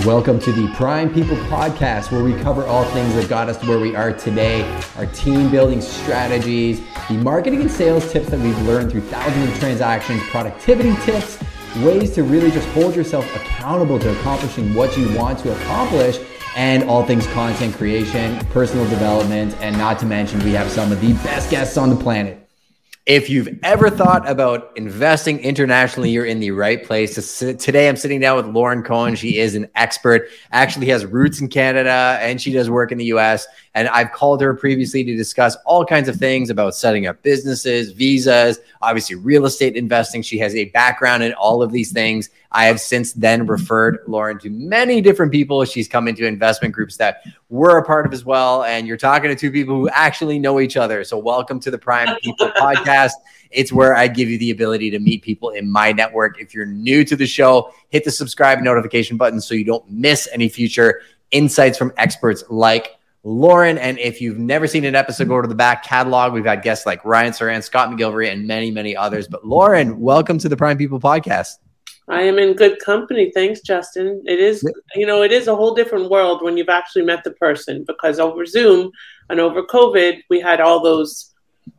Welcome to the Prime People Podcast, where we cover all things that got us to where we are today, our team building strategies, the marketing and sales tips that we've learned through thousands of transactions, productivity tips, ways to really just hold yourself accountable to accomplishing what you want to accomplish, and all things content creation, personal development, and not to mention we have some of the best guests on the planet. If you've ever thought about investing internationally, you're in the right place. Today, I'm sitting down with Lauren Cohen. She is an expert, actually has roots in Canada, and she does work in the US. And I've called her previously to discuss all kinds of things about setting up businesses, visas, obviously real estate investing. She has a background in all of these things. I have since then referred Lauren to many different people. She's come into investment groups that we're a part of as well. And you're talking to two people who actually know each other. So welcome to the Prime People Podcast. It's where I give you the ability to meet people in my network. If you're new to the show, hit the subscribe notification button so you don't miss any future insights from experts like Lauren. And if you've never seen an episode, go to the back catalog. We've had guests like Ryan Saran, Scott McGilvery, and many, many others. But Lauren, welcome to the Prime People Podcast. I am in good company. Thanks, Justin. It is, it is a whole different world when you've actually met the person, because over Zoom and over COVID, we had all those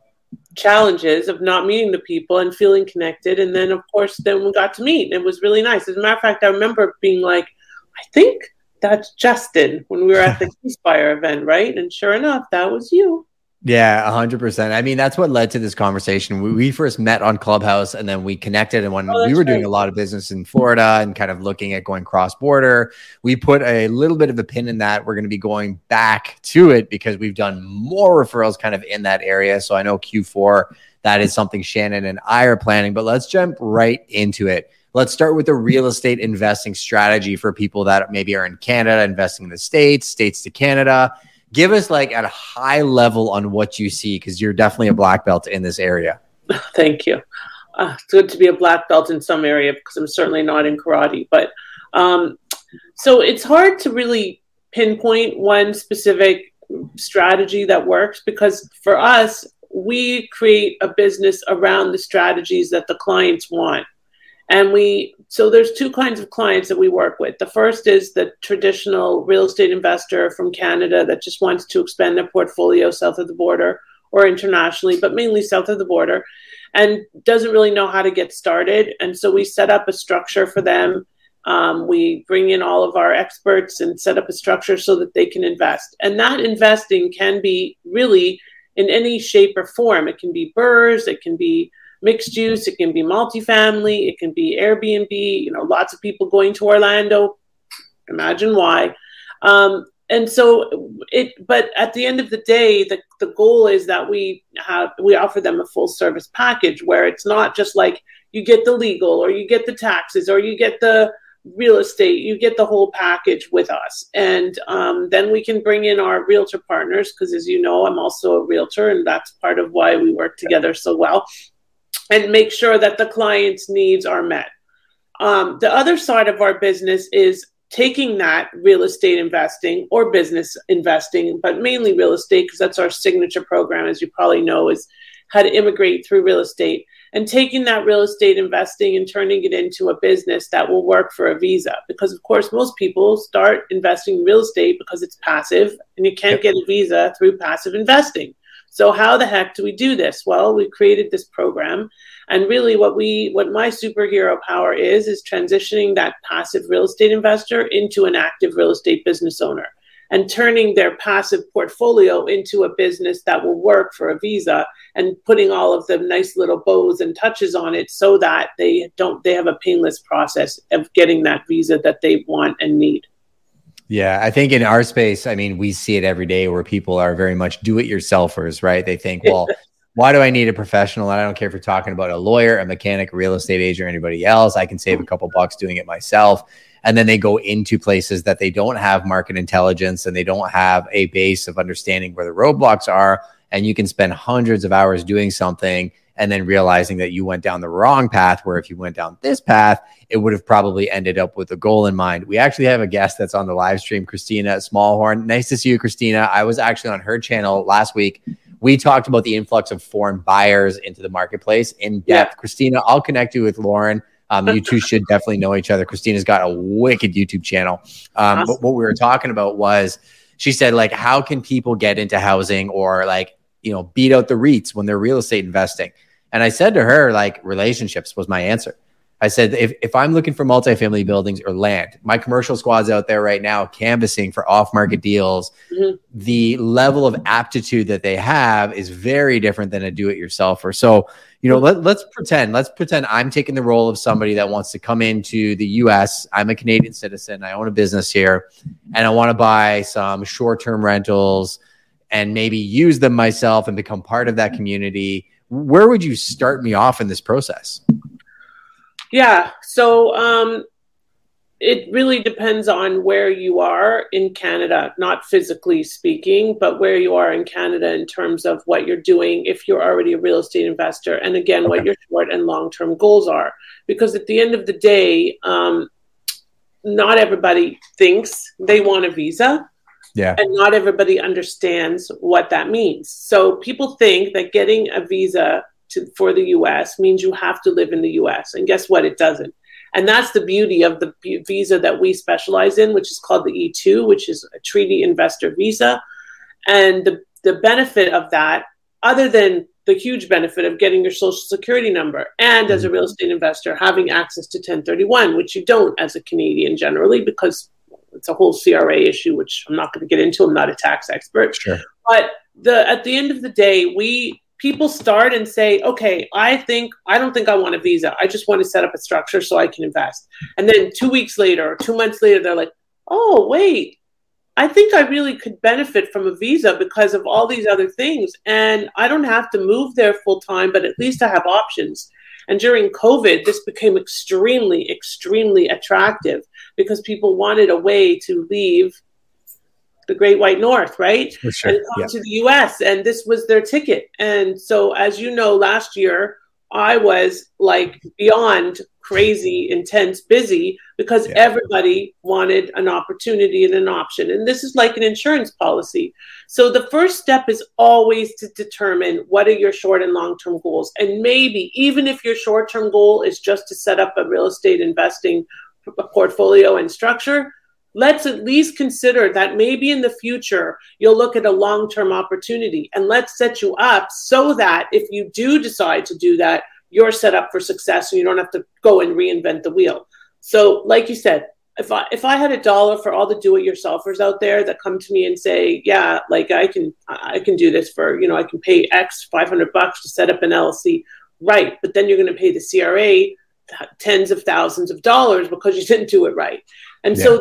challenges of not meeting the people and feeling connected. And then, of course, then we got to meet. And it was really nice. As a matter of fact, I remember being like, I think that's Justin when we were at the Inspire event, right? And sure enough, that was you. Yeah, 100%. I mean, that's what led to this conversation. We first met on Clubhouse, and then we connected. And when we were doing a lot of business in Florida and kind of looking at going cross-border, we put a little bit of a pin in that. We're going to be going back to it because we've done more referrals kind of in that area. So I know Q4, that is something Shannon and I are planning, but let's jump right into it. Let's start with the real estate investing strategy for people that maybe are in Canada, investing in the States to Canada. Give us like at a high level on what you see, because you're definitely a black belt in this area. Thank you. It's good to be a black belt in some area because I'm certainly not in karate. But so it's hard to really pinpoint one specific strategy that works, because for us, we create a business around the strategies that the clients want. And so there's two kinds of clients that we work with. The first is the traditional real estate investor from Canada that just wants to expand their portfolio south of the border or internationally, but mainly south of the border, and doesn't really know how to get started. And so we set up a structure for them. We bring in all of our experts and set up a structure so that they can invest. And that investing can be really in any shape or form. It can be BRRRRs, it can be mixed use, it can be multifamily, it can be Airbnb, lots of people going to Orlando, imagine why. But at the end of the day, the goal is that we offer them a full service package where it's not just like you get the legal or you get the taxes or you get the real estate, you get the whole package with us. And then we can bring in our realtor partners, because as you know, I'm also a realtor, and that's part of why we work together so well, and make sure that the client's needs are met. The other side of our business is taking that real estate investing or business investing, but mainly real estate, because that's our signature program, as you probably know, is how to immigrate through real estate, and taking that real estate investing and turning it into a business that will work for a visa. Because, of course, most people start investing in real estate because it's passive, and you can't get a visa through passive investing. So how the heck do we do this? Well, we created this program, and really what my superhero power is transitioning that passive real estate investor into an active real estate business owner, and turning their passive portfolio into a business that will work for a visa, and putting all of the nice little bows and touches on it so that they have a painless process of getting that visa that they want and need. Yeah, I think in our space, I mean, we see it every day where people are very much do-it-yourselfers, right? They think, well, why do I need a professional? And I don't care if you're talking about a lawyer, a mechanic, a real estate agent, or anybody else. I can save a couple bucks doing it myself. And then they go into places that they don't have market intelligence and they don't have a base of understanding where the roadblocks are. And you can spend hundreds of hours doing something and then realizing that you went down the wrong path, where if you went down this path, it would have probably ended up with a goal in mind. We actually have a guest that's on the live stream, Christina Smallhorn. Nice to see you, Christina. I was actually on her channel last week. We talked about the influx of foreign buyers into the marketplace in depth. Yeah. Christina, I'll connect you with Lauren. You two should definitely know each other. Christina's got a wicked YouTube channel. Awesome. But what we were talking about was, she said, like, how can people get into housing or like, beat out the REITs when they're real estate investing? And I said to her, like, relationships was my answer. I said, if I'm looking for multifamily buildings or land, my commercial squad's out there right now canvassing for off-market deals. Mm-hmm. The level of aptitude that they have is very different than a do-it-yourselfer. So, let's pretend I'm taking the role of somebody that wants to come into the US. I'm a Canadian citizen. I own a business here, and I want to buy some short-term rentals and maybe use them myself and become part of that community. Where would you start me off in this process? Yeah. So it really depends on where you are in Canada, not physically speaking, but where you are in Canada in terms of what you're doing if you're already a real estate investor. And again, what your short and long-term goals are. Because at the end of the day, not everybody thinks they want a visa. Yeah. And not everybody understands what that means. So people think that getting a visa for the U.S. means you have to live in the U.S. And guess what? It doesn't. And that's the beauty of the visa that we specialize in, which is called the E2, which is a treaty investor visa. And the benefit of that, other than the huge benefit of getting your social security number and as a real estate investor, having access to 1031, which you don't as a Canadian generally, because it's a whole CRA issue, which I'm not going to get into. I'm not a tax expert. Sure. But at the end of the day, people start and say, okay, I don't think I want a visa. I just want to set up a structure so I can invest. And then 2 weeks later or 2 months later, they're like, oh, wait, I think I really could benefit from a visa because of all these other things. And I don't have to move there full time, but at least I have options. And during COVID, this became extremely, extremely attractive because people wanted a way to leave the Great White North, right? Sure. And come to the US. And this was their ticket. And so, as you know, last year, I was like beyond crazy, intense, busy because everybody wanted an opportunity and an option. And this is like an insurance policy. So the first step is always to determine what are your short and long-term goals. And maybe even if your short-term goal is just to set up a real estate investing portfolio and structure, let's at least consider that maybe in the future, you'll look at a long-term opportunity, and let's set you up so that if you do decide to do that, you're set up for success and you don't have to go and reinvent the wheel. So like you said, if I had $1 for all the do-it-yourselfers out there that come to me and say, yeah, like I can do this for, I can pay X $500 to set up an LLC. Right. But then you're going to pay the CRA tens of thousands of dollars because you didn't do it right. And so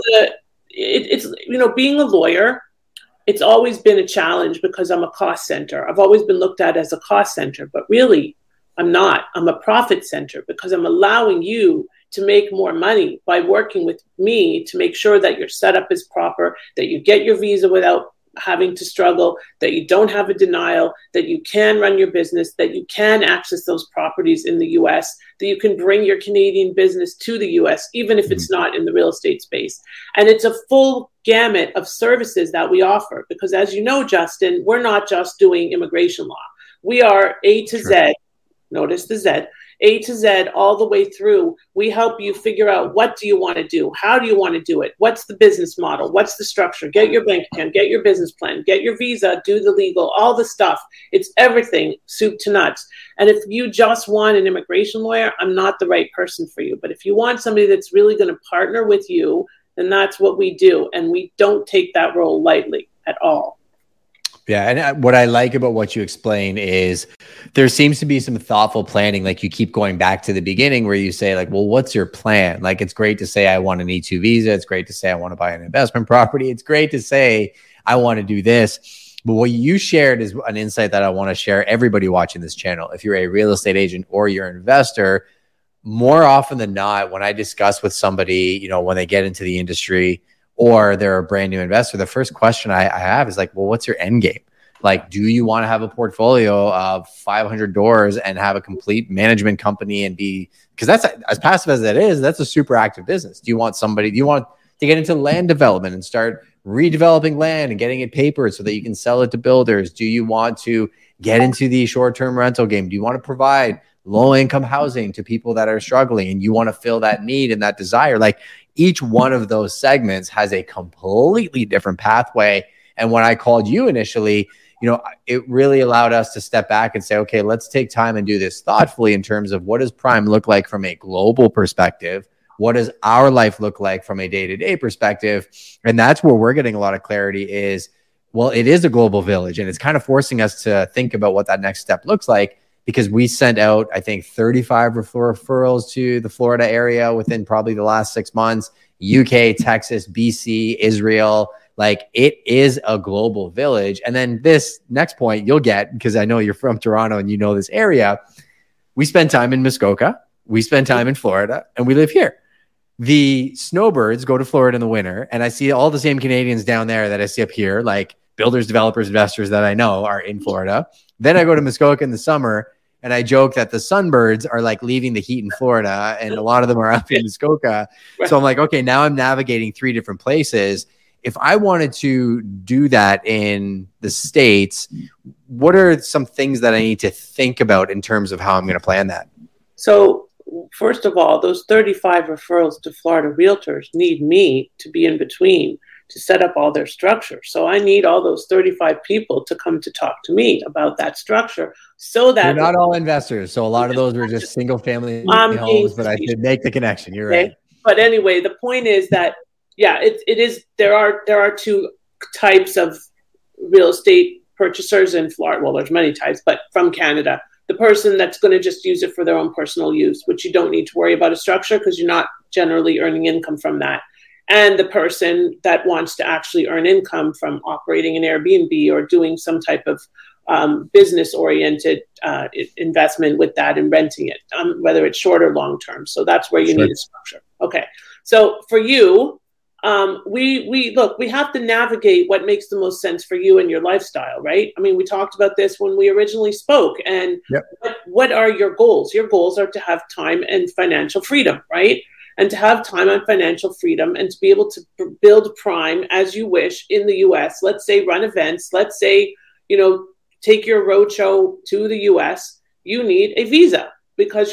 it's being a lawyer, it's always been a challenge because I'm a cost center. I've always been looked at as a cost center, but really I'm not. I'm a profit center because I'm allowing you to make more money by working with me to make sure that your setup is proper, that you get your visa without having to struggle, that you don't have a denial, that you can run your business, that you can access those properties in the US, that you can bring your Canadian business to the US, even if it's not in the real estate space. And it's a full gamut of services that we offer because, as you know, Justin, we're not just doing immigration law. We are A to Z, notice the Z, A to Z all the way through. We help you figure out what do you want to do? How do you want to do it? What's the business model? What's the structure? Get your bank account, get your business plan, get your visa, do the legal, all the stuff. It's everything, soup to nuts. And if you just want an immigration lawyer, I'm not the right person for you. But if you want somebody that's really going to partner with you, then that's what we do. And we don't take that role lightly at all. Yeah. And what I like about what you explain is there seems to be some thoughtful planning. Like you keep going back to the beginning where you say like, well, what's your plan? Like, it's great to say I want an E2 visa. It's great to say I want to buy an investment property. It's great to say I want to do this. But what you shared is an insight that I want to share everybody watching this channel. If you're a real estate agent or you're an investor, more often than not, when I discuss with somebody, when they get into the industry, or they're a brand new investor, the first question I have is like, well, what's your end game? Like, do you want to have a portfolio of 500 doors and have a complete management company and because that's as passive as that is, that's a super active business. Do you want to get into land development and start redeveloping land and getting it papered so that you can sell it to builders? Do you want to get into the short-term rental game? Do you want to provide low-income housing to people that are struggling, and you want to fill that need and that desire. Like each one of those segments has a completely different pathway. And when I called you initially, it really allowed us to step back and say, okay, let's take time and do this thoughtfully in terms of what does Prime look like from a global perspective? What does our life look like from a day-to-day perspective? And that's where we're getting a lot of clarity is, well, it is a global village, and it's kind of forcing us to think about what that next step looks like, because we sent out, I think, 35 referrals to the Florida area within probably the last 6 months, UK, Texas, BC, Israel. Like it is a global village. And then this next point you'll get, because I know you're from Toronto and you know this area. We spend time in Muskoka. We spend time in Florida, and we live here. The snowbirds go to Florida in the winter, and I see all the same Canadians down there that I see up here, like builders, developers, investors that I know are in Florida. Then I go to Muskoka in the summer, and I joke that the sunbirds are like leaving the heat in Florida, and a lot of them are up in Muskoka. So I'm like, okay, now I'm navigating 3 different places. If I wanted to do that in the States, what are some things that I need to think about in terms of how I'm going to plan that? So first of all, those 35 referrals to Florida realtors need me to be in between to set up all their structure. So I need all those 35 people to come to talk to me about that structure, so that— They're not all investors. So a lot of those were just single family homes, but I did make the connection. You're right. But anyway, the point is that, yeah, it is. There are 2 types of real estate purchasers in Florida. Well, there's many types, but from Canada, the person that's going to just use it for their own personal use, which you don't need to worry about a structure because you're not generally earning income from that. And the person that wants to actually earn income from operating an Airbnb or doing some type of business-oriented investment with that and renting it, whether it's short or long-term. So that's where you need a structure. Okay. So for you, we have to navigate what makes the most sense for you and your lifestyle, right? I mean, we talked about this when we originally spoke, and what are your goals? Your goals are to have time and financial freedom, right? And to have time and financial freedom and to be able to build Prime as you wish in the US. Let's say run events. Let's say, take your roadshow to the US. You need a visa, because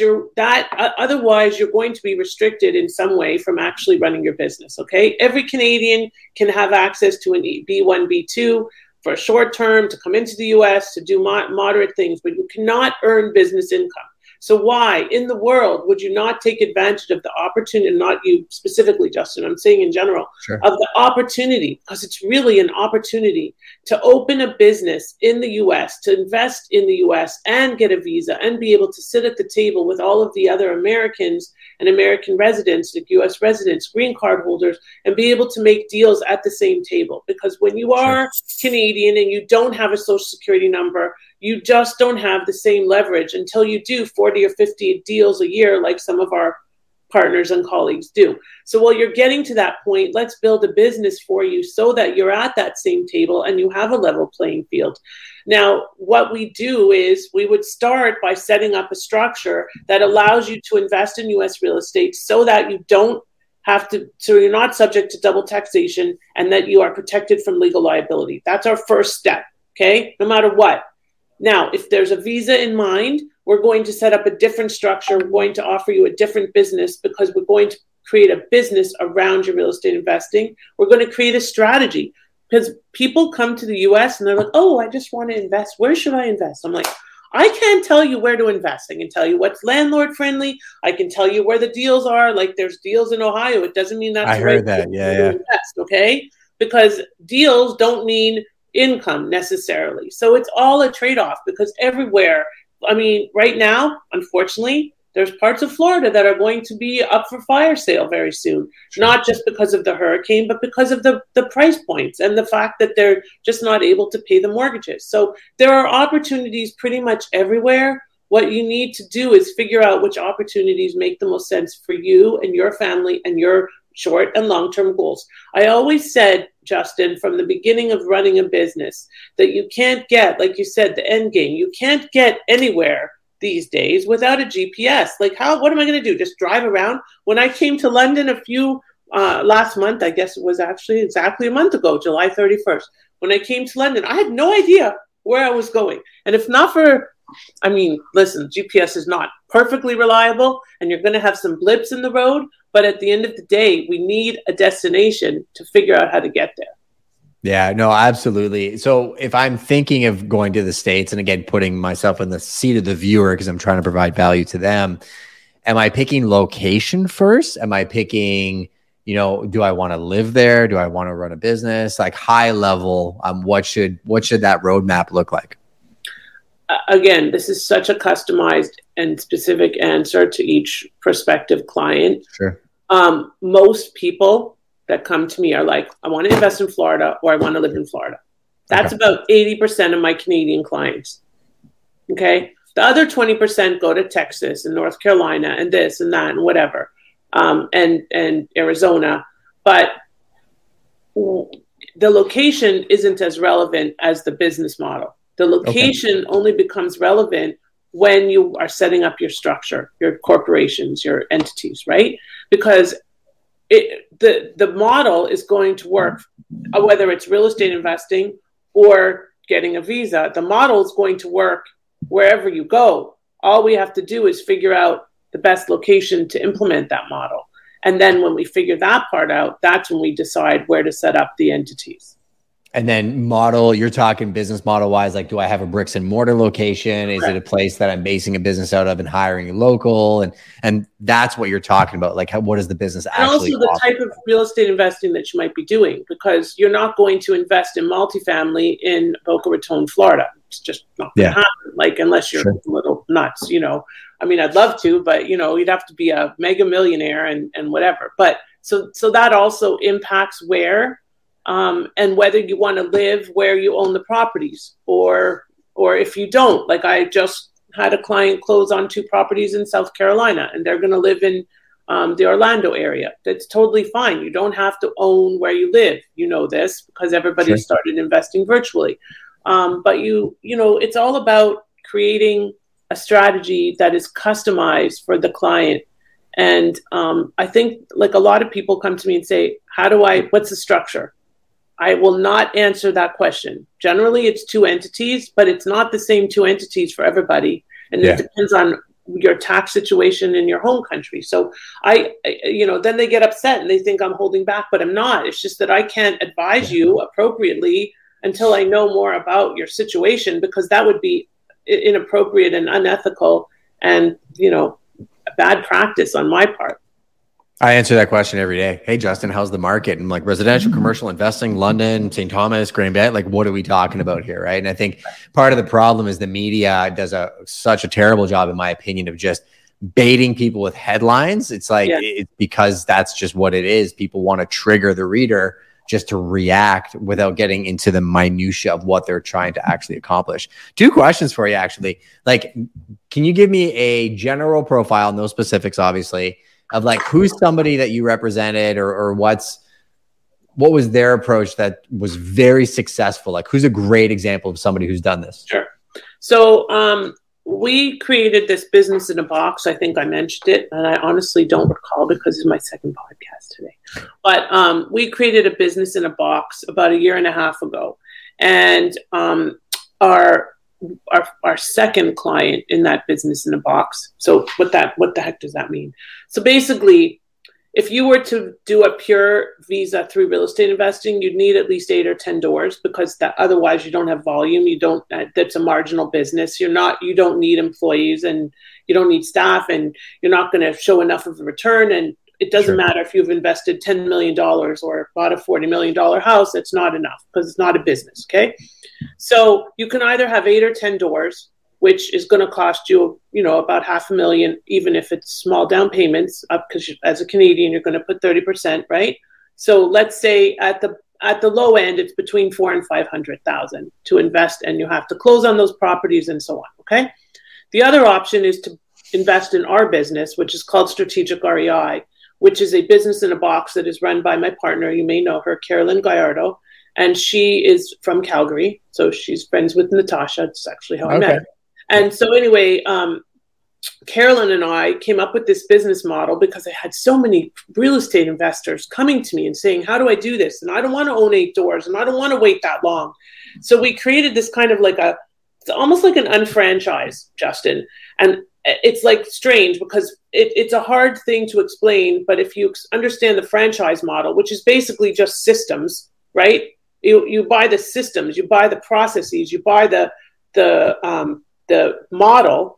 otherwise you're going to be restricted in some way from actually running your business. Okay. Every Canadian can have access to an B1, B2 for a short term to come into the US to do moderate things, but you cannot earn business income. So why in the world would you not take advantage of the opportunity, not you specifically, Justin, I'm saying in general, of the opportunity, because it's really an opportunity to open a business in the US, to invest in the US and get a visa and be able to sit at the table with all of the other Americans and American residents, like US residents, green card holders, and be able to make deals at the same table. Because when you are Canadian and you don't have a social security number, you just don't have the same leverage until you do 40 or 50 deals a year like some of our partners and colleagues do. So while you're getting to that point, let's build a business for you so that you're at that same table and you have a level playing field. Now, what we do is we would start by setting up a structure that allows you to invest in U.S. real estate so that you don't have to, so you're not subject to double taxation and that you are protected from legal liability. That's our first step, okay? No matter what. Now, if there's a visa in mind, we're going to set up a different structure. We're going to offer you a different business because we're going to create a business around your real estate investing. We're going to create a strategy because people come to the US and they're like, oh, I just want to invest. Where should I invest? I'm like, I can't tell you where to invest. I can tell you what's landlord friendly. I can tell you where the deals are. Like there's deals in Ohio. It doesn't mean that's I heard that. Yeah. Invest, okay? Because deals don't mean income necessarily. So it's all a trade-off because everywhere, I mean, right now, unfortunately, there's parts of Florida that are going to be up for fire sale very soon, not just because of the hurricane, but because of the price points and the fact that they're just not able to pay the mortgages. So there are opportunities pretty much everywhere. What you need to do is figure out which opportunities make the most sense for you and your family and your short and long-term goals. I always said, Justin, from the beginning of running a business, that you can't get, like you said, the end game. You can't get anywhere these days without a GPS. Like what am I going to do? Just drive around? When I came to London last month, I guess it was actually exactly a month ago, July 31st. When I came to London, I had no idea where I was going. And if not for I mean, listen, GPS is not perfectly reliable and you're going to have some blips in the road. But at the end of the day, we need a destination to figure out how to get there. Yeah, no, absolutely. So if I'm thinking of going to the States, and again, putting myself in the seat of the viewer because I'm trying to provide value to them, am I picking location first? Am I picking, do I want to live there? Do I want to run a business? Like high level, what should that roadmap look like? Again, this is such a customized and specific answer to each prospective client. Sure. Most people that come to me are like, I want to invest in Florida or I want to live in Florida. That's about 80% of my Canadian clients. Okay. The other 20% go to Texas and North Carolina and this and that and whatever, and Arizona. But the location isn't as relevant as the business model. The location only becomes relevant when you are setting up your structure, your corporations, your entities, right? Because the model is going to work, whether it's real estate investing or getting a visa. The model is going to work wherever you go. All we have to do is figure out the best location to implement that model. And then when we figure that part out, that's when we decide where to set up the entities. And then model, you're talking business model wise, like, do I have a bricks and mortar location? Is it a place that I'm basing a business out of and hiring a local? And that's what you're talking about. Like, what is the business actually? And also the type of real estate investing that you might be doing, because you're not going to invest in multifamily in Boca Raton, Florida. It's just not going to happen. Like, unless you're a little nuts, I mean, I'd love to, but you'd have to be a mega millionaire and whatever. But so that also impacts where, and whether you want to live where you own the properties or if you don't. Like, I just had a client close on 2 properties in South Carolina, and they're going to live in the Orlando area. That's totally fine. You don't have to own where you live. You know this because everybody started investing virtually. But it's all about creating a strategy that is customized for the client. And I think, like, a lot of people come to me and say, what's the structure? I will not answer that question. Generally, it's 2 entities, but it's not the same 2 entities for everybody. And it depends on your tax situation in your home country. So then they get upset and they think I'm holding back, but I'm not. It's just that I can't advise you appropriately until I know more about your situation, because that would be inappropriate and unethical and, bad practice on my part. I answer that question every day. Hey, Justin, how's the market? And like residential, commercial investing, London, St. Thomas, Grand Bay, like, what are we talking about here? Right. And I think part of the problem is the media does such a terrible job, in my opinion, of just baiting people with headlines. It's like, it's because that's just what it is. People want to trigger the reader just to react without getting into the minutia of what they're trying to actually accomplish. 2 questions for you, actually. Like, can you give me a general profile, no specifics, obviously, of like who's somebody that you represented or what was their approach that was very successful? Like, who's a great example of somebody who's done this? Sure. So we created this business in a box. I think I mentioned it, and I honestly don't recall because it's my second podcast today. But we created a business in a box about 1.5 years ago. And our second client in that business in a box. So what the heck does that mean? So basically, if you were to do a pure visa through real estate investing, you'd need at least 8 or 10 doors, because otherwise you don't have volume. That's a marginal business. You don't need employees and you don't need staff, and you're not going to show enough of a return. And it doesn't matter if you've invested $10 million or bought a $40 million house. It's not enough because it's not a business. Okay. So you can either have 8 or 10 doors, which is going to cost you, about $500,000, even if it's small down payments, because as a Canadian, you're going to put 30%, right? So let's say at the low end, it's between $400,000 and $500,000 to invest, and you have to close on those properties and so on. Okay. The other option is to invest in our business, which is called Strategic REI, which is a business in a box that is run by my partner. You may know her, Carolyn Gallardo, and she is from Calgary. So she's friends with Natasha. It's actually how I met her. And so anyway, Carolyn and I came up with this business model because I had so many real estate investors coming to me and saying, how do I do this? And I don't want to own 8 doors and I don't want to wait that long. So we created this kind of like a It's almost like an unfranchise, Justin. And it's like strange because it's a hard thing to explain. But if you understand the franchise model, which is basically just systems, right? You buy the systems, you buy the processes, you buy the model.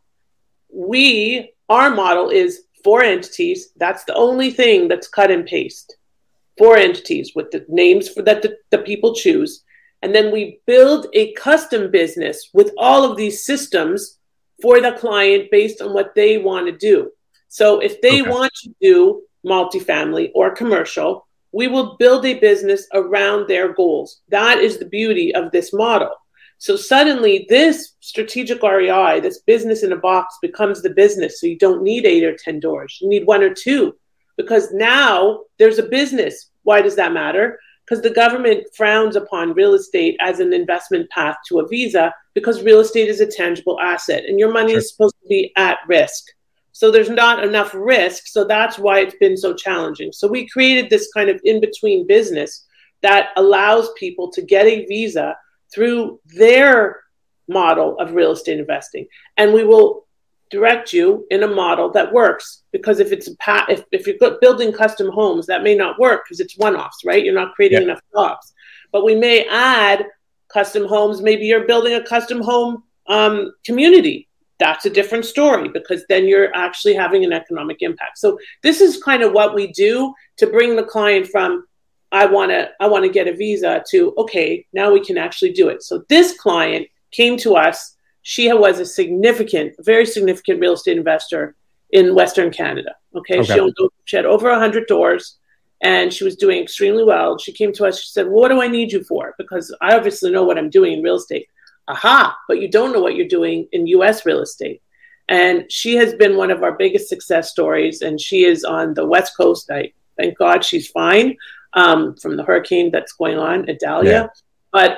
Our model is 4 entities. That's the only thing that's cut and paste. 4 entities with the names that the people choose. And then we build a custom business with all of these systems for the client based on what they want to do. So if they want to do multifamily or commercial, we will build a business around their goals. That is the beauty of this model. So suddenly this strategic REI, this business in a box, becomes the business. So you don't need 8 or 10 doors. You need 1 or 2 because now there's a business. Why does that matter? Because the government frowns upon real estate as an investment path to a visa because real estate is a tangible asset and your money is supposed to be at risk. So there's not enough risk. So that's why it's been so challenging. So we created this kind of in-between business that allows people to get a visa through their model of real estate investing. And we will direct you in a model that works because if you're building custom homes, that may not work because it's one-offs, right? You're not creating enough jobs. But we may add custom homes. Maybe you're building a custom home community. That's a different story because then you're actually having an economic impact. So this is kind of what we do to bring the client from I want to get a visa to, okay, now we can actually do it. So this client came to us. She was a very significant real estate investor in Western Canada. Okay. She had over 100 doors and she was doing extremely well. She came to us. She said, well, what do I need you for? Because I obviously know what I'm doing in real estate. Aha, but you don't know what you're doing in US real estate. And she has been one of our biggest success stories. And she is on the West Coast. Thank God she's fine. From the hurricane that's going on, Idalia. But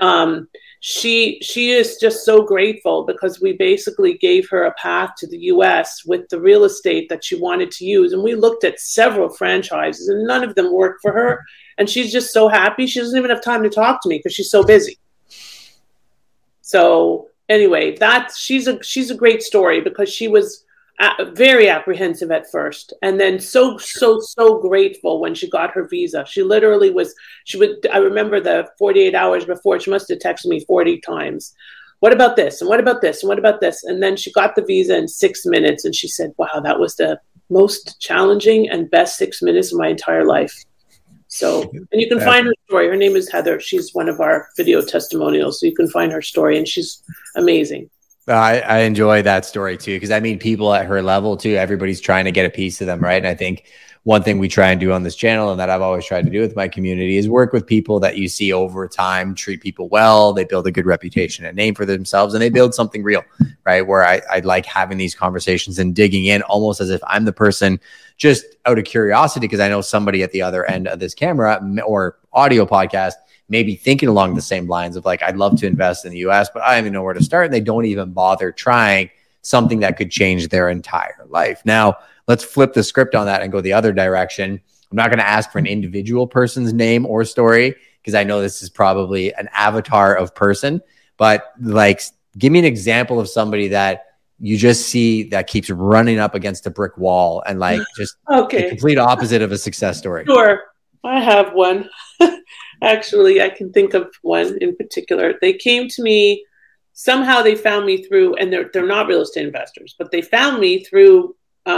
she is just so grateful because we basically gave her a path to the US with the real estate that she wanted to use. And we looked at several franchises and none of them worked for her. And she's just so happy. She doesn't even have time to talk to me because she's so busy. So anyway, she's a great story because she was very apprehensive at first and then so grateful when she got her visa. She literally I remember the 48 hours before, she must have texted me 40 times. What about this? And what about this? And what about this? And then she got the visa in 6 minutes and she said, wow, that was the most challenging and best 6 minutes of my entire life. So, and you can find her story. Her name is Heather. She's one of our video testimonials. So you can find her story and she's amazing. I enjoy that story too, because I mean, people at her level too, everybody's trying to get a piece of them, right? And I think one thing we try and do on this channel and that I've always tried to do with my community is work with people that you see over time, treat people well, they build a good reputation and name for themselves, and they build something real, right? Where I like having these conversations and digging in almost as if I'm the person just out of curiosity, because I know somebody at the other end of this camera or audio podcast maybe thinking along the same lines of like, I'd love to invest in the US, but I don't even know where to start. And they don't even bother trying something that could change their entire life. Now, let's flip the script on that and go the other direction. I'm not going to ask for an individual person's name or story because I know this is probably an avatar of person, but like, give me an example of somebody that you just see that keeps running up against a brick wall and like just the complete opposite of a success story. Sure. I have one. Actually, I can think of one in particular. They came to me, somehow they found me through, and they're not real estate investors, but they found me through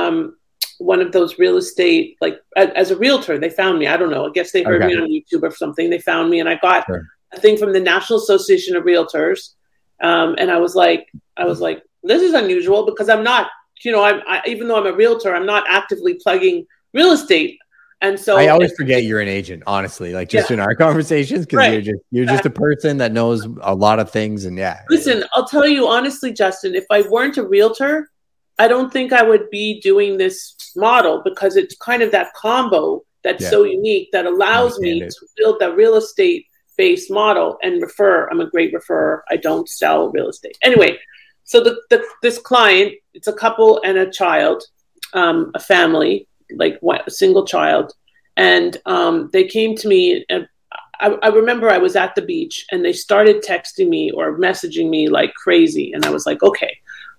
one of those real estate, like as a realtor, they found me. I don't know. I guess they heard me on YouTube or something. They found me and I got a thing from the National Association of Realtors. And I was like, this is unusual because I'm not, even though I'm a realtor, I'm not actively plugging real estate. And so I always forget you're an agent, honestly, like just in our conversations, because you're just a person that knows a lot of things. And listen, I'll tell you honestly, Justin, if I weren't a realtor, I don't think I would be doing this model because it's kind of that combo that's so unique that allows me to build the real estate based model and refer. I'm a great referrer. I don't sell real estate. Anyway, so this client, it's a couple and a child, a family, like a single child. And they came to me and I remember I was at the beach and they started texting me or messaging me like crazy. And I was like, okay,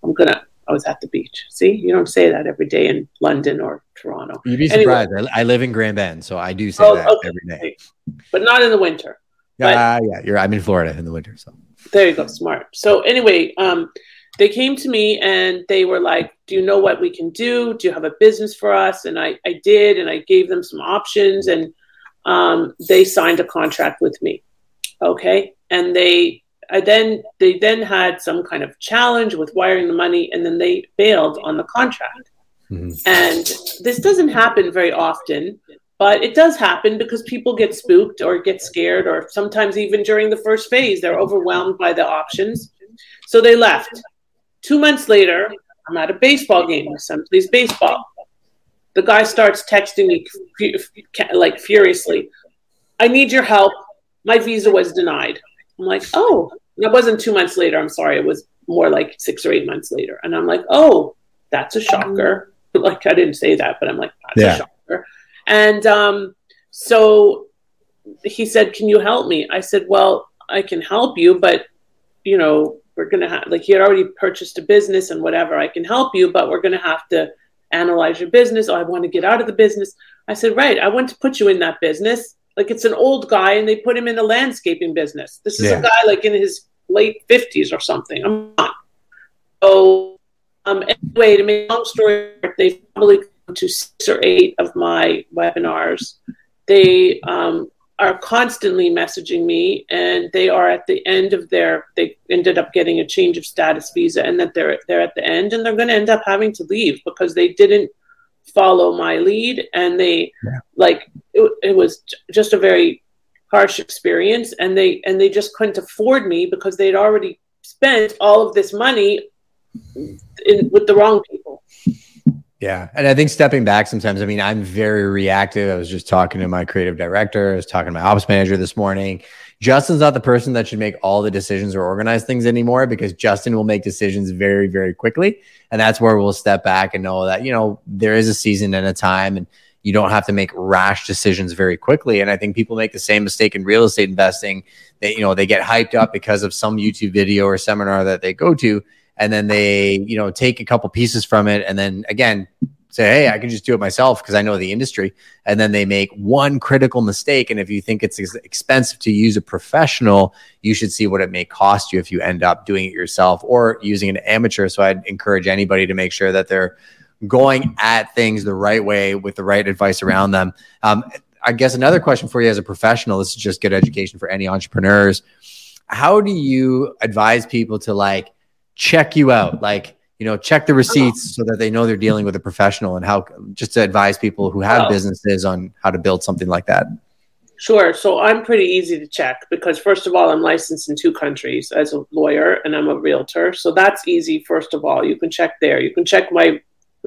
I was at the beach. See, you don't say that every day in London or Toronto. You'd be surprised. Anyway. I live in Grand Bend, so I do say that every day. But not in the winter. Yeah, I'm in Florida in the winter. So there you go, smart. So anyway, they came to me and they were like, do you know what we can do? Do you have a business for us? And I did, and I gave them some options, and they signed a contract with me. Okay. And they then had some kind of challenge with wiring the money, and then they bailed on the contract. Mm-hmm. And this doesn't happen very often, but it does happen because people get spooked or get scared, or sometimes even during the first phase, they're overwhelmed by the options. So they left. 2 months later, I'm at a baseball game. My son plays baseball. The guy starts texting me like furiously. I need your help. My visa was denied. I'm like, oh, that wasn't 2 months later. I'm sorry. It was more like 6 or 8 months later. And I'm like, oh, that's a shocker. Like, I didn't say that, but I'm like, that's a shocker. And so he said, can you help me? I said, well, I can help you, but, you know, we're going to have, like, he had already purchased a business and whatever. I can help you, but we're going to have to analyze your business. Oh, I want to get out of the business. I said, right. I want to put you in that business. Like, it's an old guy and they put him in the landscaping business. This is a guy like in his late 50s or something. I'm not. So anyway, to make a long story short, they've probably come to 6 or 8 of my webinars. They are constantly messaging me, and they are at the end of they ended up getting a change of status visa, and that they're at the end, and they're going to end up having to leave because they didn't follow my lead, and they it was just a very harsh experience, and they just couldn't afford me because they'd already spent all of this money with the wrong people. Yeah. And I think stepping back sometimes, I mean, I'm very reactive. I was just talking to my creative director. I was talking to my ops manager this morning. Justin's not the person that should make all the decisions or organize things anymore, because Justin will make decisions very, very quickly. And that's where we'll step back and know that, you know, there is a season and a time, and you don't have to make rash decisions very quickly. And I think people make the same mistake in real estate investing. They, you know, they get hyped up because of some YouTube video or seminar that they go to, and then they, you know, take a couple pieces from it, and then again say, hey, I can just do it myself because I know the industry. And then they make one critical mistake. And if you think it's expensive to use a professional, you should see what it may cost you if you end up doing it yourself or using an amateur. So I'd encourage anybody to make sure that they're going at things the right way with the right advice around them. I guess another question for you as a professional, this is just good education for any entrepreneurs. How do you advise people to like check you out? Like, you know, check the receipts so that they know they're dealing with a professional, and how just to advise people who have businesses on how to build something like that. Sure. So I'm pretty easy to check because, first of all, I'm licensed in 2 countries as a lawyer, and I'm a realtor. So that's easy. First of all, you can check there. You can check my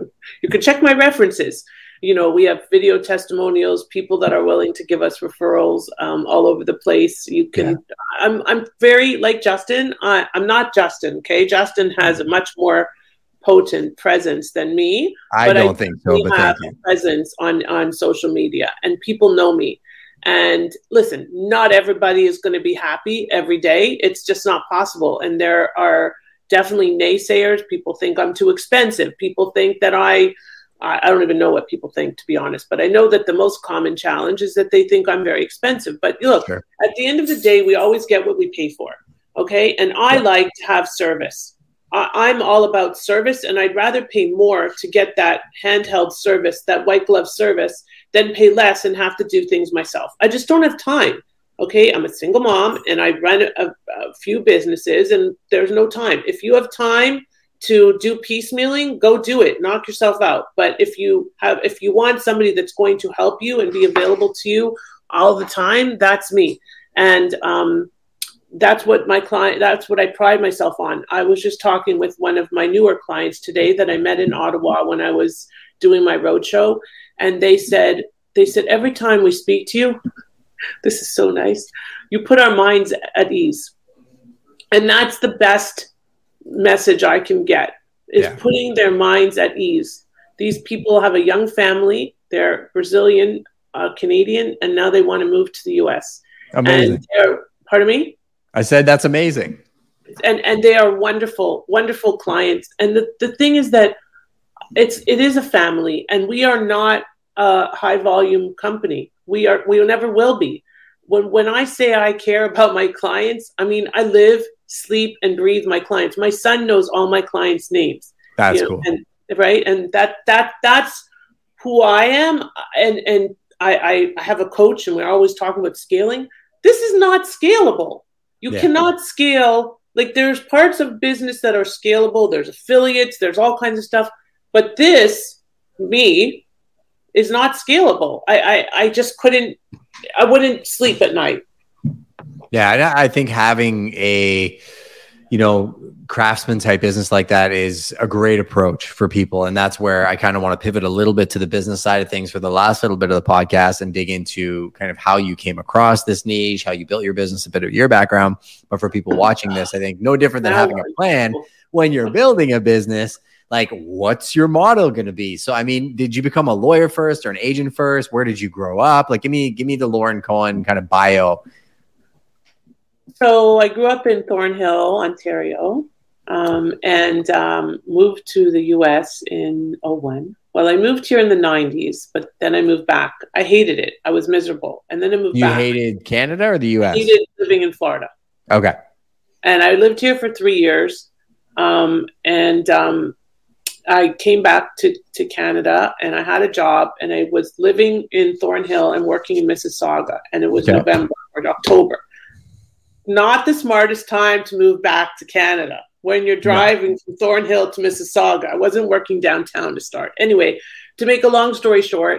references. You know, we have video testimonials, people that are willing to give us referrals all over the place. You can, I'm very like Justin. I'm not Justin. Okay. Justin has a much more potent presence than me. I don't think so, but have a presence on social media, and people know me. And listen, not everybody is going to be happy every day. It's just not possible. And there are definitely naysayers. People think I'm too expensive. People think that I don't even know what people think, to be honest, but I know that the most common challenge is that they think I'm very expensive. But look, At the end of the day, we always get what we pay for. Okay. And I like to have service. I'm all about service, and I'd rather pay more to get that handheld service, that white glove service, than pay less and have to do things myself. I just don't have time. Okay. I'm a single mom, and I run a few businesses, and there's no time. If you have time to do piecemealing, go do it, knock yourself out. But if you want somebody that's going to help you and be available to you all the time, that's me. And that's what I pride myself on. I was just talking with one of my newer clients today that I met in Ottawa when I was doing my roadshow. And they said, every time we speak to you, this is so nice, you put our minds at ease. And that's the best message I can get, is putting their minds at ease. These people have a young family. They're Brazilian, Canadian, and now they want to move to the US. Amazing. Pardon me? I said that's amazing. And they are wonderful, wonderful clients. And the thing is that it is a family, and we are not a high volume company. We never will be. When I say I care about my clients, I mean, I live, sleep, and breathe my clients. My son knows all my clients' names. That's cool. And, right. And that's who I am. And I have a coach, and we're always talking about scaling. This is not scalable. You cannot scale. Like, there's parts of business that are scalable. There's affiliates. There's all kinds of stuff. But this, me, is not scalable. I just couldn't. I wouldn't sleep at night. Yeah, I think having a, craftsman type business like that is a great approach for people. And that's where I kind of want to pivot a little bit to the business side of things for the last little bit of the podcast and dig into kind of how you came across this niche, how you built your business, a bit of your background. But for people watching this, I think no different than having a plan when you're building a business. Like, what's your model going to be? So, I mean, did you become a lawyer first or an agent first? Where did you grow up? Like, give me the Lauren Cohen kind of bio. So I grew up in Thornhill, Ontario, and moved to the U.S. in 2001. Well, I moved here in the 90s, but then I moved back. I hated it. I was miserable. And then I moved back. You hated Canada or the U.S.? I hated living in Florida. Okay. And I lived here for 3 years. I came back to Canada, and I had a job, and I was living in Thornhill and working in Mississauga, and it was November or October. Not the smartest time to move back to Canada when you're driving from Thornhill to Mississauga. I wasn't working downtown to start. Anyway, to make a long story short,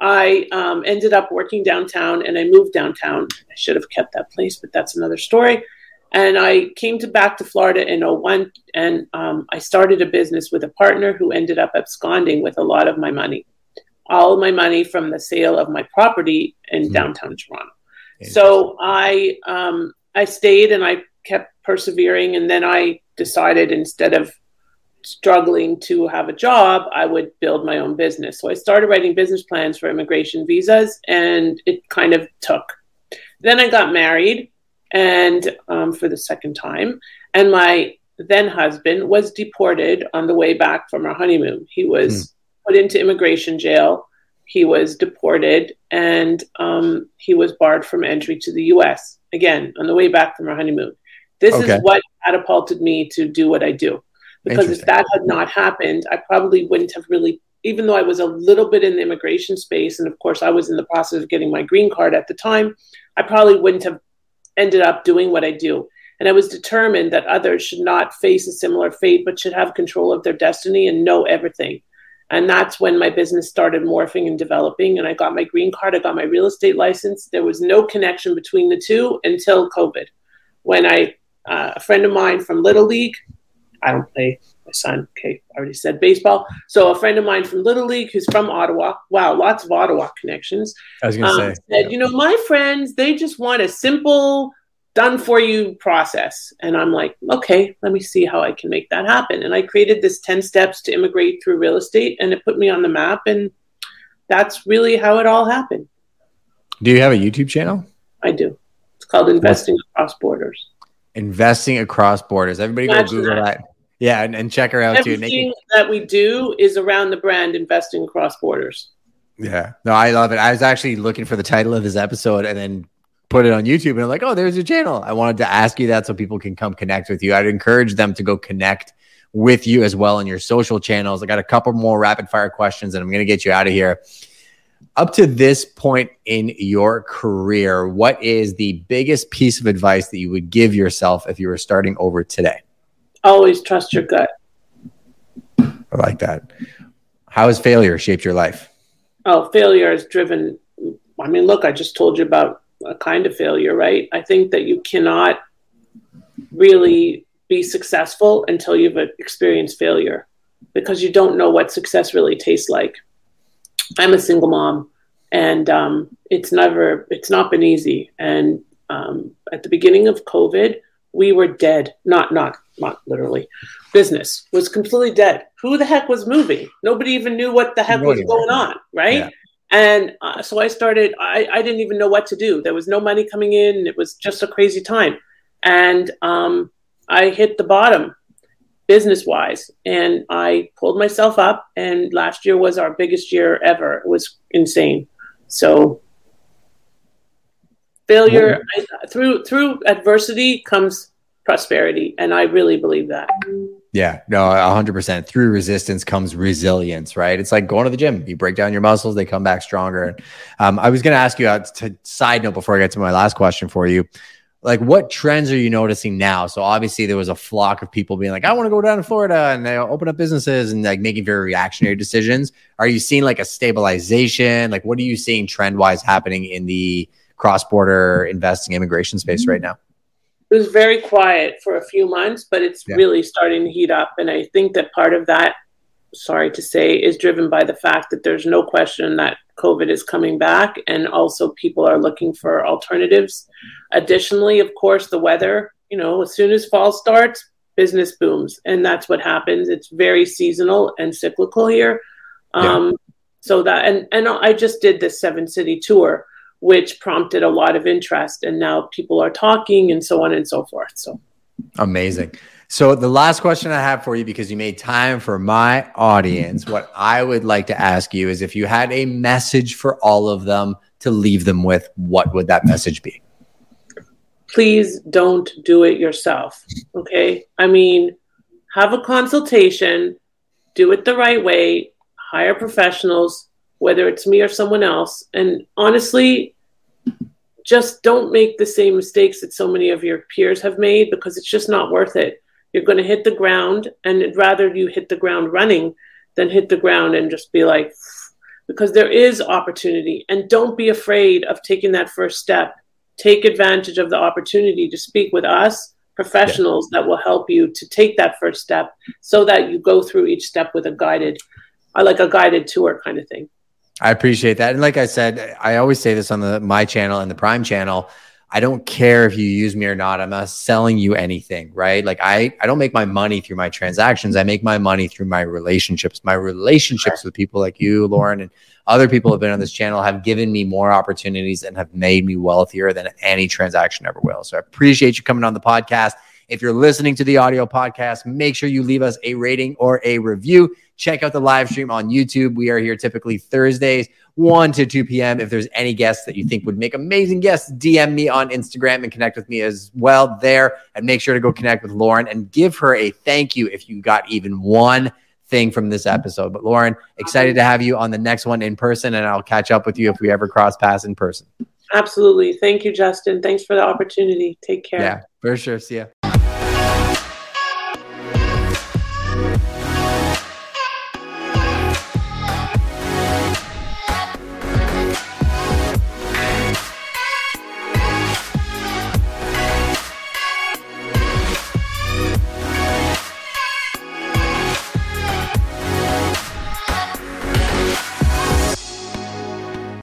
I ended up working downtown, and I moved downtown. I should have kept that place, but that's another story. And I came back to Florida in 2001, and I started a business with a partner who ended up absconding with a lot of my money, all of my money from the sale of my property in downtown Toronto. So I stayed, and I kept persevering, and then I decided, instead of struggling to have a job, I would build my own business. So I started writing business plans for immigration visas, and it kind of took. Then I got married, and for the second time, and my then husband was deported on the way back from our honeymoon. He was put into immigration jail. He was deported, and he was barred from entry to the U.S. again on the way back from our honeymoon. This is what catapulted me to do what I do. Because if that had not happened, I probably wouldn't have really, even though I was a little bit in the immigration space, and of course I was in the process of getting my green card at the time, I probably wouldn't have ended up doing what I do. And I was determined that others should not face a similar fate, but should have control of their destiny and know everything. And that's when my business started morphing and developing. And I got my green card, I got my real estate license. There was no connection between the two until COVID, when a friend of mine from Little League, I don't play, my son, I already said baseball. So a friend of mine from Little League, who's from Ottawa, wow, lots of Ottawa connections. I was going to say, said, my friends, they just want a simple, done for you process. And I'm like, okay, let me see how I can make that happen. And I created this 10 steps to immigrate through real estate, and it put me on the map. And that's really how it all happened. Do you have a YouTube channel? I do. It's called Investing Across Borders. Investing Across Borders. Everybody go Google that. Yeah, and check her out too. Everything that we do is around the brand Investing Across Borders. Yeah. No, I love it. I was actually looking for the title of this episode and then put it on YouTube, and I'm like, oh, there's your channel. I wanted to ask you that so people can come connect with you. I'd encourage them to go connect with you as well on your social channels. I got a couple more rapid fire questions, and I'm going to get you out of here. Up to this point in your career, what is the biggest piece of advice that you would give yourself if you were starting over today? Always trust your gut. I like that. How has failure shaped your life? Oh, failure is driven. I mean, look, I just told you about a kind of failure, right? I think that you cannot really be successful until you've experienced failure, because you don't know what success really tastes like. I'm a single mom, and it's not been easy. And at the beginning of COVID, we were dead. Not literally. Business was completely dead. Who the heck was moving? Nobody even knew what the heck was going on, right? Yeah. And so I started, I didn't even know what to do. There was no money coming in. It was just a crazy time. And I hit the bottom business-wise, and I pulled myself up, and last year was our biggest year ever. It was insane. So failure, through adversity comes prosperity, and I really believe that. Yeah, no, 100%. Through resistance comes resilience, right? It's like going to the gym. You break down your muscles, they come back stronger. I was going to ask you a side note before I get to my last question for you. Like, what trends are you noticing now? So obviously there was a flock of people being like, I want to go down to Florida, and they open up businesses and like making very reactionary decisions. Are you seeing like a stabilization? Like, what are you seeing trend wise happening in the cross-border investing immigration space right now? It was very quiet for a few months, but it's really starting to heat up. And I think that part of that, sorry to say, is driven by the fact that there's no question that COVID is coming back, and also people are looking for alternatives. Additionally, of course, the weather, as soon as fall starts, business booms, and that's what happens. It's very seasonal and cyclical here. So that, and I just did this 7-city tour, which prompted a lot of interest, and now people are talking and so on and so forth. So amazing. So the last question I have for you, because you made time for my audience, what I would like to ask you is, if you had a message for all of them to leave them with, what would that message be? Please don't do it yourself. Okay. I mean, have a consultation, do it the right way, hire professionals, whether it's me or someone else. And honestly, just don't make the same mistakes that so many of your peers have made, because it's just not worth it. You're going to hit the ground, and I'd rather you hit the ground running than hit the ground and just be like, because there is opportunity, and don't be afraid of taking that first step. Take advantage of the opportunity to speak with us, professionals that will help you to take that first step, so that you go through each step with a guided tour kind of thing. I appreciate that. And like I said, I always say this on my channel and the Prime channel, I don't care if you use me or not. I'm not selling you anything, right? Like I don't make my money through my transactions. I make my money through my relationships. My relationships with people like you, Lauren, and other people who have been on this channel have given me more opportunities and have made me wealthier than any transaction ever will. So I appreciate you coming on the podcast. If you're listening to the audio podcast, make sure you leave us a rating or a review. Check out the live stream on YouTube. We are here typically Thursdays, 1 to 2 p.m. If there's any guests that you think would make amazing guests, DM me on Instagram and connect with me as well there. And make sure to go connect with Lauren and give her a thank you if you got even one thing from this episode. But Lauren, excited to have you on the next one in person, and I'll catch up with you if we ever cross paths in person. Absolutely. Thank you, Justin. Thanks for the opportunity. Take care. Yeah, for sure. See ya.